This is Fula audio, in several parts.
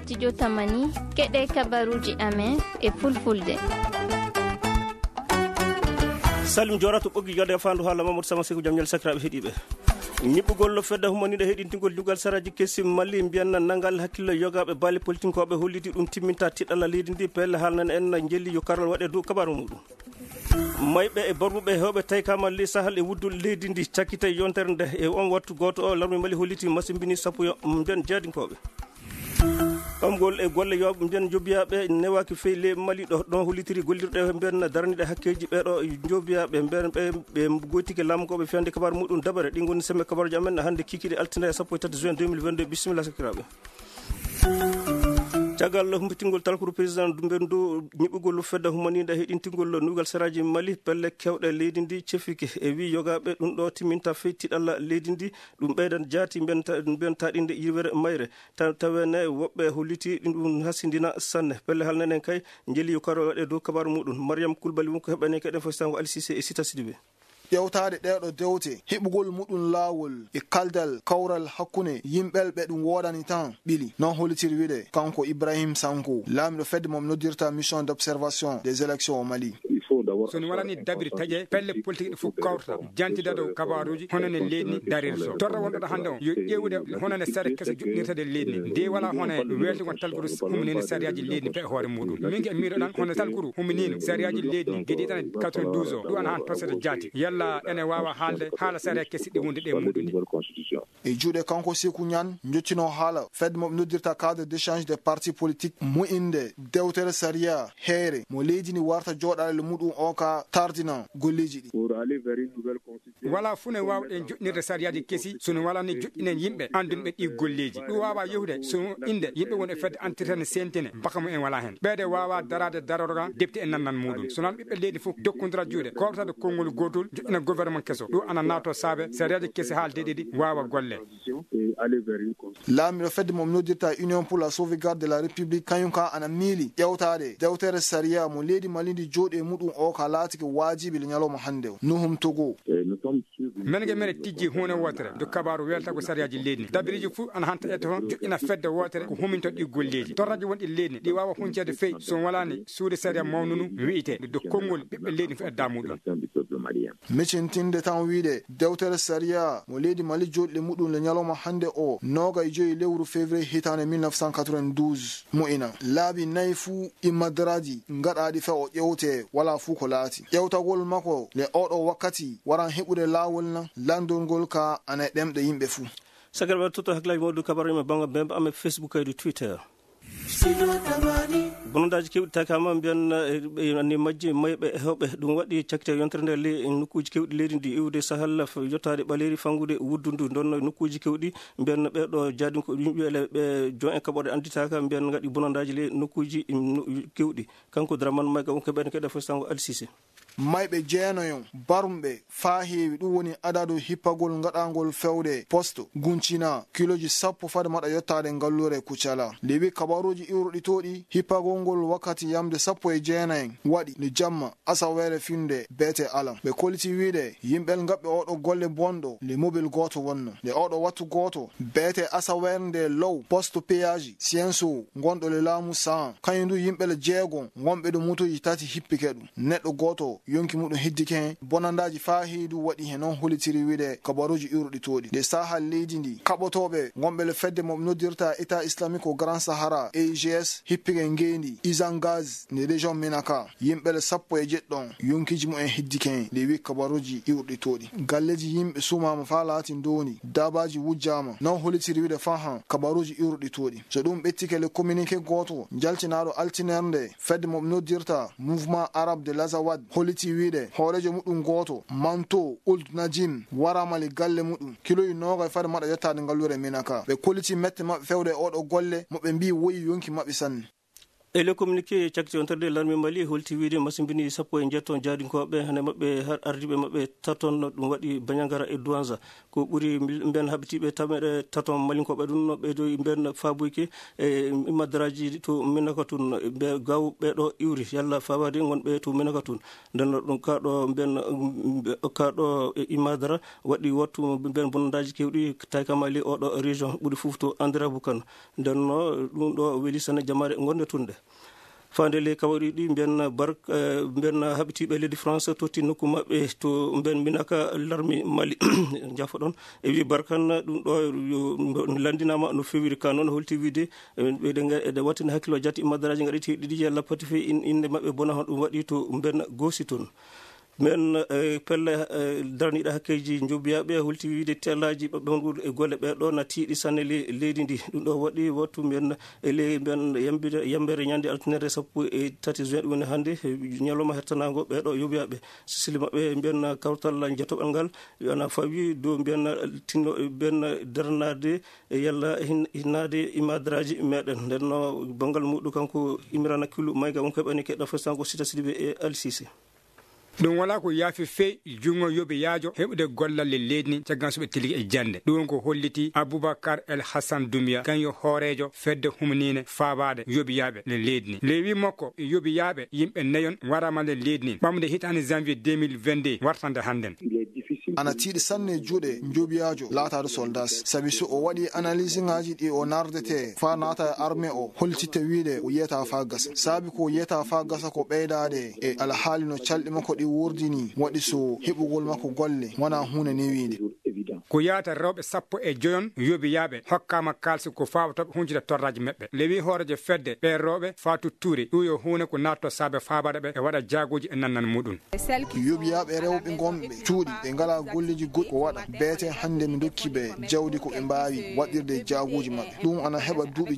wakkati jotamani keɗe kabaruji amen e fulfulde. Salim Jorato ɓoggi jode fandu haala Mamadou Sama Sekou jam ñal sakiraɓe heeɗiɓe ñiɓɓugol fedda humaniɗo heeɗintigol dugal saraji kessi Mali mbiyanna nangal hakkille yogaɓe baali politique koɓe holliti ɗum timminta tiɗalla leydi ndi pelle haalnan en jelli yo karol waɗe dow kabaru muɗum mayɓe e borɓuɓe hewɓe tawi ka Mali sahal e wuddul leydi ndi cakkita yontere nde e on wattu goto o larmi Mali holliti masimbini sappo yo mbiyan jaadinkoɓe ɓamgol e golle yoɓe mbiyan jobiyaɓe newaki feyi le Mali ɗon hollitiri gollirɗe mbiyan daraniɗe hakkeji ɓeɗo jobiyaɓe mbiyan ɓe goytike lamgoɓe fiyande kabaru muɗum dabare ɗi goni semme kabaruji amen hande kikiɗe altine 17 juin 2022 bisimilla sakiraɓe caggal humbitingol talkuru président Dumbendu ñiɓugol fedda humanide heɗintingol nugal saraji Mali pelle kewɗe leydi ndi cefike e wi yogaɓe ɗum ɗo timminta fey tiɗalla leydi ndi ɗum ɓeydan jaati mbiyanta ɗinde yiwere mayre tawene woɓɓe holliti ɗum hasindina sanne pelle halnenen kay jeeli yo karo waɗe dow kabaru muɗum Mariam Kulbali wonko heɓani keɗen fo sango Ali Cissé e Sita Sidibé ƴewtade ɗeɗo dewte heɓugol muɗum laawol e kaldal kawral hakkunde yimɓelɓe ɗum wodani tan ɓili non hollitiri wiɗe kanko Ibrahim Sanko laamiɗo fedde mom noddirta mission d' observation des élections au Mali. soni walani dabiri taƴe pelle politique ɗi fof kawrata jantida dow kabaruji honone leydi ni darira so torra wonɗoɗo hannde o yo ƴewude honone sare kese joɗɗirtade leydi ni nde wala hone weltigon talkuru huminino sariyaji leydi ni pe hoore muɗum min ke miɗoɗan hono talkuru huminino sariyaji leydi ni gueɗi tan 92 o ɗum ana han tosede jaati yalla ene wawa haalde haala sariya kesiɗɗi wonde ɗe muɗum ni e juuɗe kanko Sékou Niane jottino haala fedde mo noddirta cadre d' échange des partis politiques moƴƴinde dewtere sariya heere mo leydi ni warta joɗale muɗum o ka tardina golleji ɗi wala fune wawɗen joɗɗinirde sariyaji keesi sono wala ni joƴƴinen yimɓe andunɓe ɗi golleji ɗum wawa yehude sono inde yimɓe woni e fedde entretene sentine baka mum en wala hen ɓeede wawa darade darorga depte e nannan muɗum sono ɓiɓɓe leydi fof dokkodira juuɗe kowtade konngol gotol joƴƴina gouvernement kesso ɗum ana nato saabe sariyaji keesi haalde ɗiɗi wawa golle laamiɗo fedde mom noddirta union pour la sauvegarde de la république kañum ka ana miili ƴewtade dewtere sariya mo leydi Mali ndi jooɗi e muɗum o ka laatike wajibi le ñalawma hannde o nuhum togo menege mene tijji hunde wotere do kabaru welta ko sariyaji leydi ni dabiriji fof ana hanta ette toon joƴƴina fedde wotere ko huminto ɗi golleji torraji wonɗi leydi ni ɗi wawa huncede feyi so walani suude sariya mawnunu wiite do konngol ɓiɓɓe leydi fof edda muɗum miccintinde tan wiide dewtere sariya mo leydi Mali jooɗi muɗum le ñalawma hannde o 25 lewru février hitande 1992 mo'ina laabi nayi fuu immadaraji gaɗaɗi fe o ƴewte wala fuu ko laati ƴewtagol makko le oɗo wakkati waran heɓude laawol na landolngol ka ana e ɗemɗe yimɓe fuu sagarɓe toto hakkillaji mawɗu kabaru ime bangga bembe ame Facebook kaydu Twitter bonondaji kewɗi takama mbiyan ani majji mayɓe hewɓe ɗum waɗi cakkite yontere nde le nokkuji kewɗi leydi ndi iwde sahal yottade ɓaleri fangude wuddudu donno nokkuji kewɗi mbiyan ɓeɗo jaadin ko yimɓe ɓe jon en kaɓoɗe anditaka mbiyan gaɗi bonondaji le nokkuji kewɗi kanko Dramane Mayga wonko ɓeɗen keɗe fo sango Ali Cissé mayɓe jeenoyo barumɓe fa heewi ɗum woni adadu hippagol gaɗangol fewde poste guncina kiloji sappo fade maɗa yottade ngallure kucala lewi kabaruji iwruɗi toɗi hippagol ngol wakkati yamde 19 waɗi nde jamma asawere finde beete alam ɓe koliti wiide yimɓel gaɓɓe oɗo golle bonɗo le mobile goto wonno nde oɗo wattu goto beete asawere nde low poste péage sienso gonɗo le laamu san kañum ndu yimɓele jeegon wonɓe ɗo motoji tati hippike ɗum neɗɗo goto yonki muɗum hiddike hen bonandaji fa heedu waɗi hen noon holitiri wiide kabaruji iwruɗi toɗi nde sahal leydi ndi kaɓotoɓe gonɓe le fedde mo noddirta état islamique au grand sahara EIGS hippike ngendi isangaz nde région Menaka yimɓele 17 yonkiji mumen hiddike hen nde wi kabaruji iwruɗi toɗi galleji yimɓe sumama fa laati doni dabaji wujjama non holitiri wiide fa han kabaruji iwruɗi toɗi so ɗum ɓettike le communiqué goto jaltinaɗo altinerde fedde mo noddirta mouvement arabe de l'Azawad holiti wiide hoorejo muɗum goto manto old najim waramali galle muɗum kiloyi noga fade maɗa yettade ngallure Menaka ɓe koliti mette mabɓe fewde oɗo golle moɓe mbi woyi yonki mabɓe sanne e le communiqué cakti on terde l'armée mali holti wiide masimbini sappo e jetton jaadinkoɓe hane mabɓe ardiɓe mabɓe taton ɗum waɗi bañagara e douanza ko ɓuuri mben habitiɓe tameɗe taton malinkoɓe ɗum ɓeydo mben fabuyke e imadaraji to minaka tun ɓe gaw ɓeɗo iwri yalla fawade gonɓe to minaka tun nden ɗum kaɗo mben kaɗo imadara waɗi wattu mben bonnodaji kewɗi tawi ka mali oɗo région ɓuuri fof to andira boukan ndenno ɗum ɗo weeli sane jamare gonɗe tunde fande le kawari ɗi mben habitiɓe leydi France totti nokku maɓɓe to mben minaka l'armée mali jafo ɗon e wi barkan ɗum ɗo landinama no fewiri ka noon holti wiide ɓeɗe wattina hakkilo jatti imadaraji gaɗiti ɗiɗi yalla pati fe inde maɓɓe bona hon ɗum waɗi to mben goosi toon men pelle darniɗo hakkeji jobiyaɓe holti wiide telaji ɓaɓɓe e golle ɓeɗo na tiiɗi sanne leydi ndi ɗum ɗo waɗi wattu men ele men yambere ñande altinere 13 juin ɗum woni hannde ñalawma hettanago ɓeɗo yobiyaɓe sisili maɓɓe mbiyen kawtal jetoɓal ngal ana fawi dow mbiyen tinno mbiyen darnade yalla hinnade imadaraji meɗen ndenno bangal muɗum kanko Imran Kulu mayga wonko heɓani keɗɗa festango Sita Sidibé e Alsisi ɗum wala ko yaafi fey jungo yoɓe yaajo heɓude gollalle leydi ni caggan soɓe tiligi e jande ɗum ko holliti Aboubacar El Hassan Doumbia kanyo hoorejo fedde humnine faabade yobiyaɓe le leydi ni lewi makko yobiyaɓe yimɓe nayon warama le leydi ni ɓamde hitande janvier 2022 wartande hannden ana tiiɗi sanne juuɗe jobiyajo laataɗo soldas sabi so o waɗi analyse ngaji ɗi o nardete fa naata e armée o holtitte wiide o yiyata fa gasa saabi ko yiyata fa gasa ko ɓeydade e alhaali no calɗi makko ɗi wurdini waɗi so heɓugol makko golle wona hunde newiide ko yaata rewɓe 15 yobiyaɓe hokkama kalsi ko fawatoɓe huncide torraji maɓɓe lewi hoorejo fedde ɓe rewɓe Fatou Touré ɗum yo hunde ko natto saabe faabaɗe ɓe e waɗa jaagoji e nannan muɗum yobiyaɓe rewɓe gonɓe cuuɗi ɓe ngala golleji goɗɗi ko waɗa beete hande mi dokki ɓe jawdi ko ɓe mbawi waɗirde jaagoji maɓɓe ɗum ana heɓa duuɓi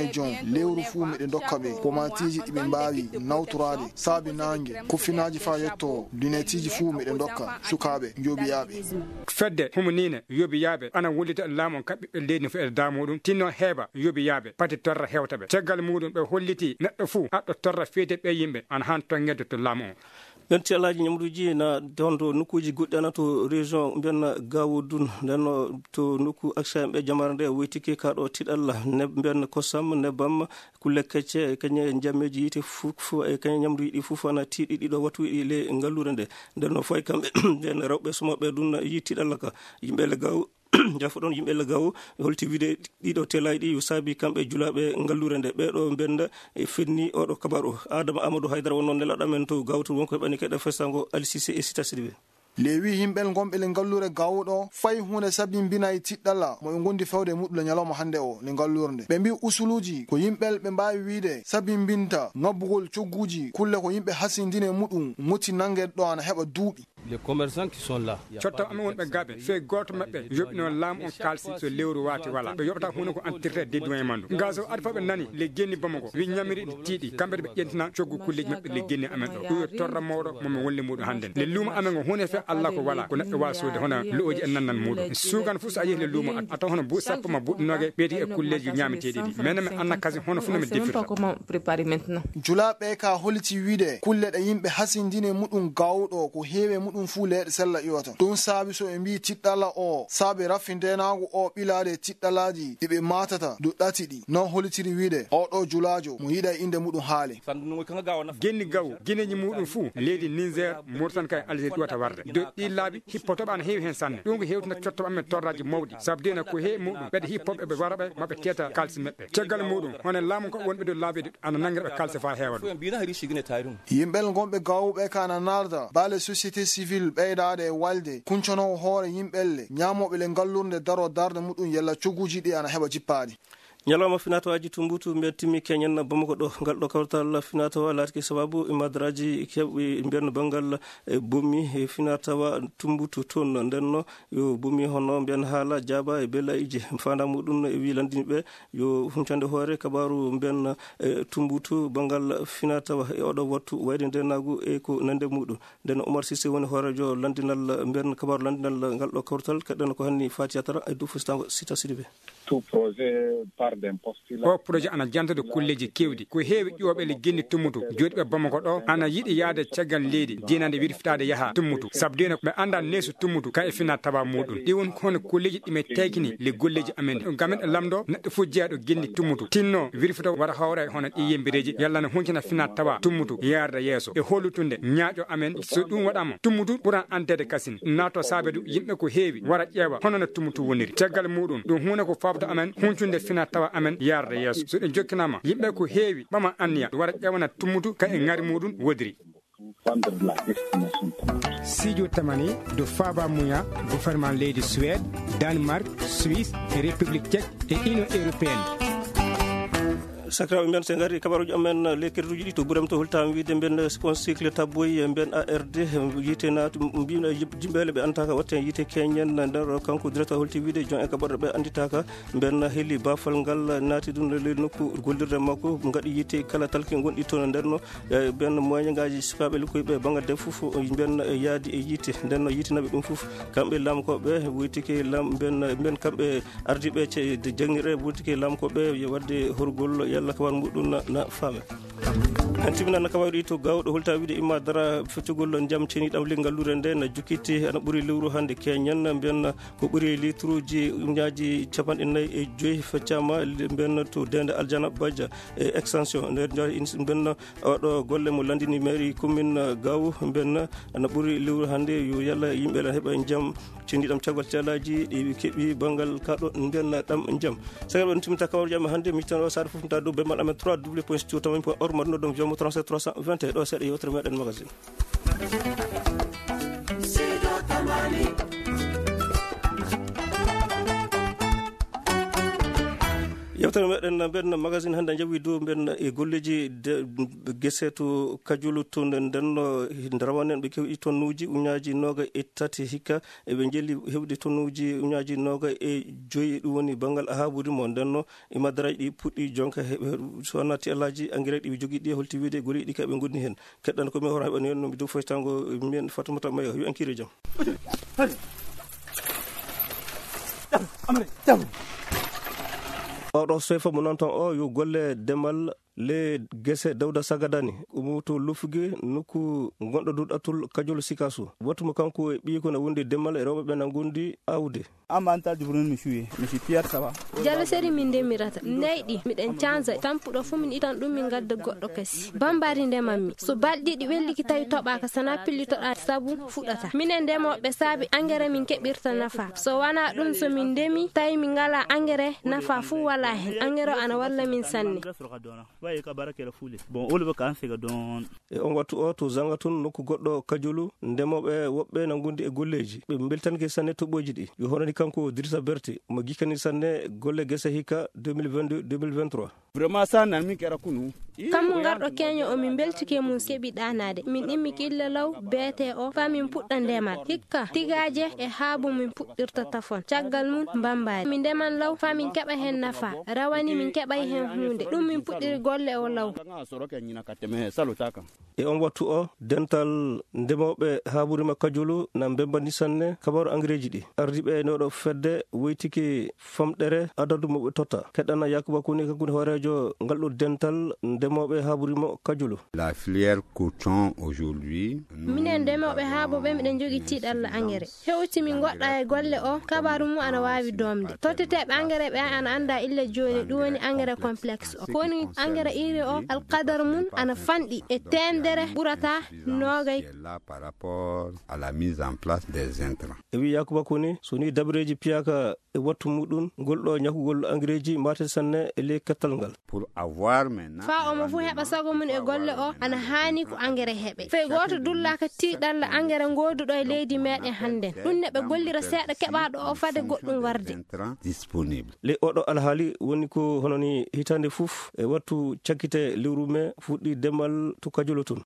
9 lewru fuu miɗe dokka ɓe pomatiji ɗiɓe mbawi nawtorade saabi nangue kuffinaji fa yetto lunetiji fuu miɗe dokka sukaɓe yobiyaɓe fedde humnine yobiyaɓe ana wollita laamu on kamɓe ɓe leydi fo e damuɗum tinno heeɓa yobiyaɓe pati torra hewtaɓe caggal muɗum ɓe holliti neɗɗo fuu aɗɗo torra feete ɓe yimɓe ana han tongede to laamu o ganti alaji ñamruji na donto nokkuji goɗɗi ana to région mbiyen Gawodun ndenno to nokku action ɓe jamare nde woytiki kaɗo tiɗalla mbiyen kosam nebam kulle kecce kañe jammeji yite fof e kañe ñamruji ɗi fof ana tiiɗi ɗiɗo wattuɗi le ngallure nde ndenno fayi kamɓe mbiyen rewɓe sumaɓe ɗum yi tiɗalla ka yimɓe le gaw jafo ɗon yimɓe le gaw holti wiide ɗiɗo telaji ɗi yo saabi kamɓe julaɓe ngallure nde ɓeɗo mbenda e fenni oɗo kabaru Adama Amadou Haydara wonno nelaɗo men to gawto wonko heɓani keɗa festango Alsisi e Sita Sidibé lewi himɓel gonɓe le ngallure gawuɗo fayi hunde sabimbinayi tiɗɗalla mo ɓe gondi fewde muɗule ñalawma hande o le ngallure nde ɓe mbi usuluji ko yimɓel ɓe mbawi wiide sabimbinta ngabbugol cogguji kulle ko yimɓe hasindine muɗum mutti nanguede ɗo ana heɓa duuɓi les commerçants qui sont là cotto amen wonɓe gaɓe fe goto mabɓe yoɓino laamu on kalsi so lewru wati wala ɓe yoɓata hunde ko entirte déduin e mandu ga so adi fo ɓe nani le genni Bamako wi ñamiri ɗi tiiɗi kamɓe ɓe ƴentina coggu kulleji mabɓe le genni amen ɗo ɗum yo torra mawɗo momi wolli muɗum hande le luumo amen o hunde fe Allah ko wala ko neɗɗo wawi sode hono looji en nannan muɗum sugan fof so a yeehi le luumo a taw hono buuɗi sappo ma buuɗi nogue ɓeeti e kulleji ñameteɗi ɗi mais mi anna kasi hono fu nomi defirta julaɓe ka holiti wiide kulle ɗe yimɓe hasindine muɗum gawɗo ko heewe muɗum fuu leɗe sella iwata ɗum saabi so ɓe mbi tiɗɗala o saabi raffindenago o ɓilade tiɗɗalaji ɗiɓe matata do ɗati ɗi non holitiri wiide oɗo julajo mo yiɗa inde muɗum haale genni gaw guineji muɗum fuu leydi Niger Mauritanie kay Algérie ɗuwata warde do ɗi laaɓi hippotoɓe ana heewi hen sanne ɗum ko hewtina cottoɓe amen torraji mawɗi saabu dena ko heewi muɗum ɓeɗe hippoɓe ɓe waraɓe maɓe teta kalsi maɓɓe caggal muɗum hono laamu ko wonɓe do laaɓede ana nanguiraɓe kalsi fa heewa ɗum yimɓel gonɓe gawɓe kana narda baale société civile ɓeydade e walde kunconowo hoore yimɓelle ñamoɓe le ngallurde daro darde muɗum yalla cogguji ɗi ana heɓa jippaɗi ñalawma finatawaji tumbutu mbiyen timmi keñen Bamako ɗo ngal ɗo kawtal finatawa laatiki sababu imadaraji keɓɓi mbiyen banggal bommi e finatawa tumbutu toon ndenno yo bommi hono mbiyen haala jaaba e belayiji fanda muɗum e wi landiniɓe yo huncande hoore kabaru mbiyen tumbutu banggal finatawa e oɗo wattu wayde ndenagu e ko nande muɗum nden Oumar Cissé woni hoorejo landinal mbiyen kabaru landinal ngal ɗo kawtal keɗɗen ko hanni Faty Yatara e dow festango Sita Sidibé tout projet par o projet ana jantude kulleji kewdi ko heewi ƴooɓe le ginni tummutu jooɗiɓe Bamako ɗo ana yiɗi yaade caggal leydi dinande wirfitade yaha tummutu sabdena ɓe anda neeso tummutu ka e fina taba muɗum ɗi won hono kulleji ɗime tekini le golleji amen gamen e lamɗo neɗɗo fof jeeyaɗo ginni tummutu tinno wirfito waɗa hawre hono ɗi yembireji yalla ne huncina fina tawa tummutu yarda yeeso e hollutunde ñaaƴo amen so ɗum waɗama tummutu ɓuran andede kasin nato saabedu yimɓe ko heewi wara ƴeewa hono no tummutu woniri caggal muɗum ɗum hunde ko fabta amen huncunde fina tawa amen yarda yeeso so ɗe jokkinama yimɓe ko heewi ɓama anniya wara ƴewana tummutu ka e ngari muɗum wodiri Sidio Tamani do Faba Mouya gouvernement leydi Suède Danemark Suisse et République tchèque et Union européenne sakiraɓe men so gari kabaruji amen lekkertuji ɗi to ɓuuram to holtama wiide ben cycle tabboyi ben ARD yite naatu mbino jimɓele ɓe anditaka watte yite keñen nder kanko directeur holti wiide jon e kaɓorɗo ɓe anditaka ben heeli bafal ngal naati ɗum le nokku gollirde makko gaɗi yite kala talke gonɗi toon nderno ben moyen ngaji sukaɓe lukkoyɓe bangade foof ben yaadi e yite ndenno yitinaɓe ɗum foof kamɓe lamkoɓe wuytike lam ben kamɓe ardiɓe jangguire wuytike lamkoɓe wadde horgol yalla kawar muɗum na faame en timminanno kawaɗi to gawɗo holta wiide imma dara feccugol jaam ceniɗam le ngallure nde ne jukkiti ana ɓuuri lewru hande keñen mbiyen ko ɓuuri litre uji uñaji 45 feccama mbiyen to dende Aljana Badja e extension nder mbiyen oɗo golle mo landini mairie commune Gaw mbiyen ana ɓuuri lewru hande yo yalla yimɓe heeɓa jaam ceniɗam caggal calaji ɗi keeɓi banggal kaɗo mbiyen ɗam jaam sagal on timminta kawarji amen hande mi tan o saɗa foof ta dow bemal amen 3w.studio.org maɗuno ɗum jomo 37 320 ɗo seeɗa yewtere meɗen magazine yewtere meɗen mben magazine hannde jaɓi dow mben e golleji guese to Kajulu to ndenno rawanen ɓe kewɗi tonnuji uñaji noga e tati hikka eɓe jelli hewɗi tonnuji uñaji noga e joyi ɗum woni banggal haɓurimo ndenno e maddaraji ɗi puɗɗi jonka heɓe so wonati alaji engrais ɗi jogui ɗi holti wiide goli ɗi kaɓe gonni hen keɗɗan komi hora heɓani hen nomi dow foytango min Fatoumata Mayo yo ankiri jaam oɗo soyfa mo noon tan o yo golle demal le guese Dawda Sagadani umuto lufugue nokku gonɗo dow ɗattol Kajolo Sikaso wattumo kanko e ɓiyi ko ne wondi demal e rewɓe ɓe na gondi awde amanta dubron mi suwi mi si Pierre Saba jalo seri min demirata neyɗi miɗen canza tampuɗo fu min itan ɗum min gadda goɗɗo kasi bambari ndemammi so balɗi ɗi welliki tawi toɓaka sana pillitoɗa sabu fuɗata minen ndemoɓe saabi engrais min keɓirta nafa so wana ɗum so min ndemi tawi min ngala engrais nafa fu wala hen engrais ana walla min sanne bon olɓe kan sega don e on wattu o to zanga toon nokku goɗɗo Kajolu ndemoɓe woɓɓe na gondi e golleji ɓe beltanke sanne toɓoji ɗi yo honani kanko Dirisa Berti mo gikkani sanne golle guese hikka 2022 2023 vraiment ça nan min kera kunu kammo garɗo keño o min beltike mum keeɓi ɗanade min ɗimmi kille law beete o fa min puɗɗa ndemal hikka tigaje e haabu min puɗɗirta tafon caggal mum bambari min ndeman law fa min keɓa hen nafa rawani min keɓay hen hunde ɗum min puɗɗiri golle o law e on wattu o dental ndemoɓe haɓurima Kajolu na bembani sanne kabaru engrais ji ɗi ardiɓe noɗo fedde woytiki famɗere adadu moɓe totta keɗɗana Yakuba Koni kankone hoorejo ngalɗo dental ndemoɓe haɓurima Kajolu la filière coton aujourd'hui minen ndemoɓe haaɓuɓe miɗen jogui tiiɗalla engrais hewti min goɗɗa e golle o kabaru mum ana wawi domde totteteɓe engrais ɓe ana anda ille joni ɗum woni engrais complexe o koni engrais iri o alqadar mum ana fanɗi e tendere ɓurata nogay par rapport à la mise en place des intrants e wi Yakuba Koni so ni dabreji piyaka e wattu muɗum golɗo ñakugol engrais ji mate sanne e ley kettal ngal pour avoir maintenant fa omo fu heɓa sago mum e golle o ana hani ko engrais heɓe fe goto dullaka tiiɗalla engrais goduɗo e leydi meɗen hande ɗum ne ɓe gollira seeɗa keɓaɗo o fade goɗɗum warde disponible le oɗo alhaali woni ko hononi hitande foof e wattu cakkite lewru mai fuɗɗi demal to Kajolo toon